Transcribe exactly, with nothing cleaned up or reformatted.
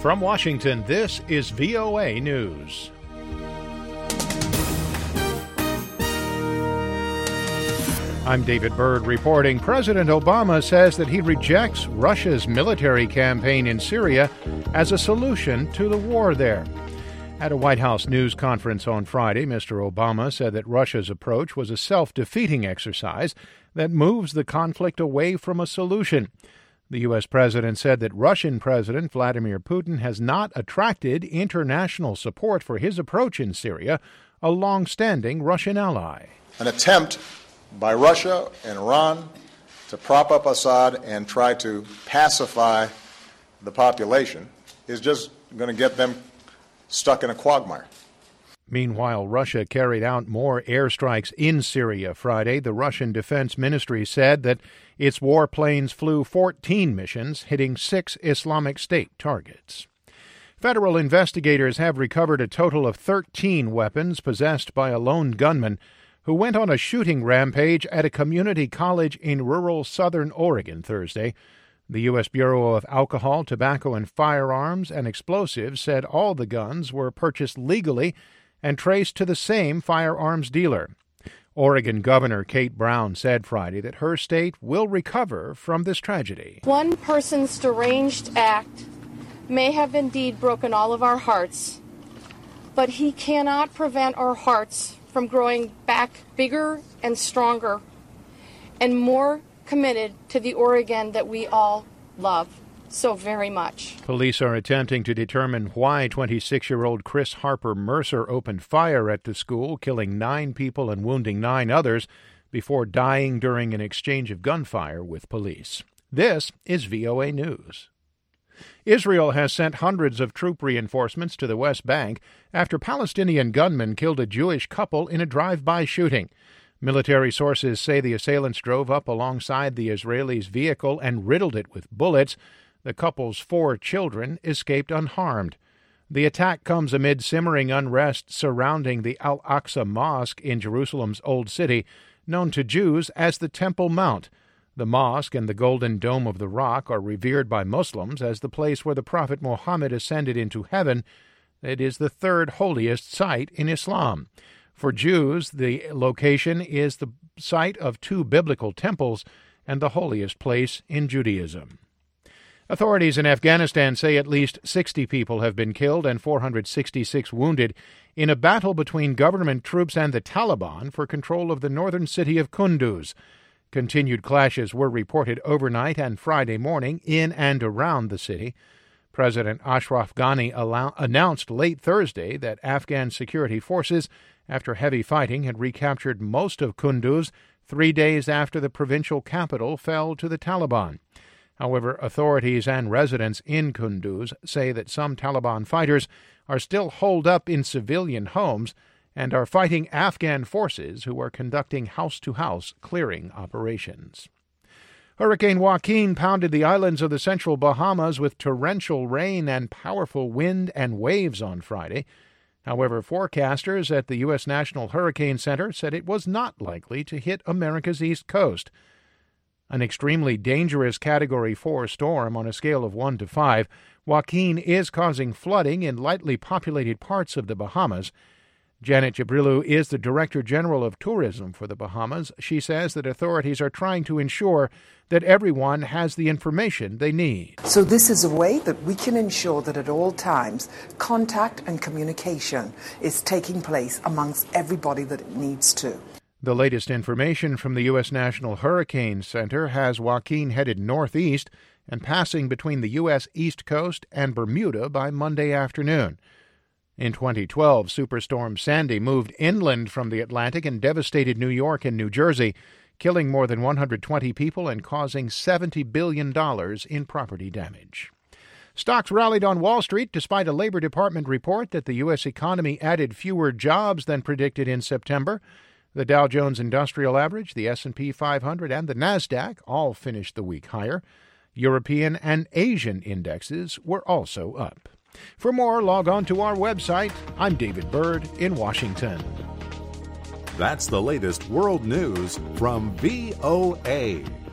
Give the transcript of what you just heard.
From Washington, this is V O A News. I'm David Byrd reporting. President Obama says that he rejects Russia's military campaign in Syria as a solution to the war there. At a White House news conference on Friday, Mister Obama said that Russia's approach was a self-defeating exercise that moves the conflict away from a solution. The U S president said that Russian President Vladimir Putin has not attracted international support for his approach in Syria, a long-standing Russian ally. An attempt by Russia and Iran to prop up Assad and try to pacify the population is just going to get them stuck in a quagmire. Meanwhile, Russia carried out more airstrikes in Syria Friday. The Russian Defense Ministry said that its warplanes flew fourteen missions, hitting six Islamic State targets. Federal investigators have recovered a total of thirteen weapons possessed by a lone gunman who went on a shooting rampage at a community college in rural southern Oregon Thursday. The U S Bureau of Alcohol, Tobacco, and Firearms and Explosives said all the guns were purchased legally and traced to the same firearms dealer. Oregon Governor Kate Brown said Friday that her state will recover from this tragedy. One person's deranged act may have indeed broken all of our hearts, but he cannot prevent our hearts from growing back bigger and stronger and more committed to the Oregon that we all love so very much. Police are attempting to determine why twenty-six-year-old Chris Harper Mercer opened fire at the school, killing nine people and wounding nine others before dying during an exchange of gunfire with police. This is V O A News. Israel has sent hundreds of troop reinforcements to the West Bank after Palestinian gunmen killed a Jewish couple in a drive-by shooting. Military sources say the assailants drove up alongside the Israelis' vehicle and riddled it with bullets. The couple's four children escaped unharmed. The attack comes amid simmering unrest surrounding the Al-Aqsa Mosque in Jerusalem's Old City, known to Jews as the Temple Mount. The mosque and the Golden Dome of the Rock are revered by Muslims as the place where the Prophet Muhammad ascended into heaven. It is the third holiest site in Islam. For Jews, the location is the site of two biblical temples and the holiest place in Judaism. Authorities in Afghanistan say at least sixty people have been killed and four hundred sixty-six wounded in a battle between government troops and the Taliban for control of the northern city of Kunduz. Continued clashes were reported overnight and Friday morning in and around the city. President Ashraf Ghani allow- announced late Thursday that Afghan security forces, after heavy fighting, had recaptured most of Kunduz three days after the provincial capital fell to the Taliban. However, authorities and residents in Kunduz say that some Taliban fighters are still holed up in civilian homes and are fighting Afghan forces who are conducting house-to-house clearing operations. Hurricane Joaquin pounded the islands of the central Bahamas with torrential rain and powerful wind and waves on Friday. However, forecasters at the U S National Hurricane Center said it was not likely to hit America's east coast. An extremely dangerous Category four storm on a scale of one to five, Joaquin is causing flooding in lightly populated parts of the Bahamas. Janet Jabrilu is the Director General of Tourism for the Bahamas. She says that authorities are trying to ensure that everyone has the information they need. So this is a way that we can ensure that at all times contact and communication is taking place amongst everybody that it needs to. The latest information from the U S National Hurricane Center has Joaquin headed northeast and passing between the U S East Coast and Bermuda by Monday afternoon. In twenty twelve, Superstorm Sandy moved inland from the Atlantic and devastated New York and New Jersey, killing more than one hundred twenty people and causing seventy billion dollars in property damage. Stocks rallied on Wall Street despite a Labor Department report that the U S economy added fewer jobs than predicted in September. The Dow Jones Industrial Average, the S and P five hundred, and the Nasdaq all finished the week higher. European and Asian indexes were also up. For more, log on to our website. I'm David Byrd in Washington. That's the latest world news from V O A.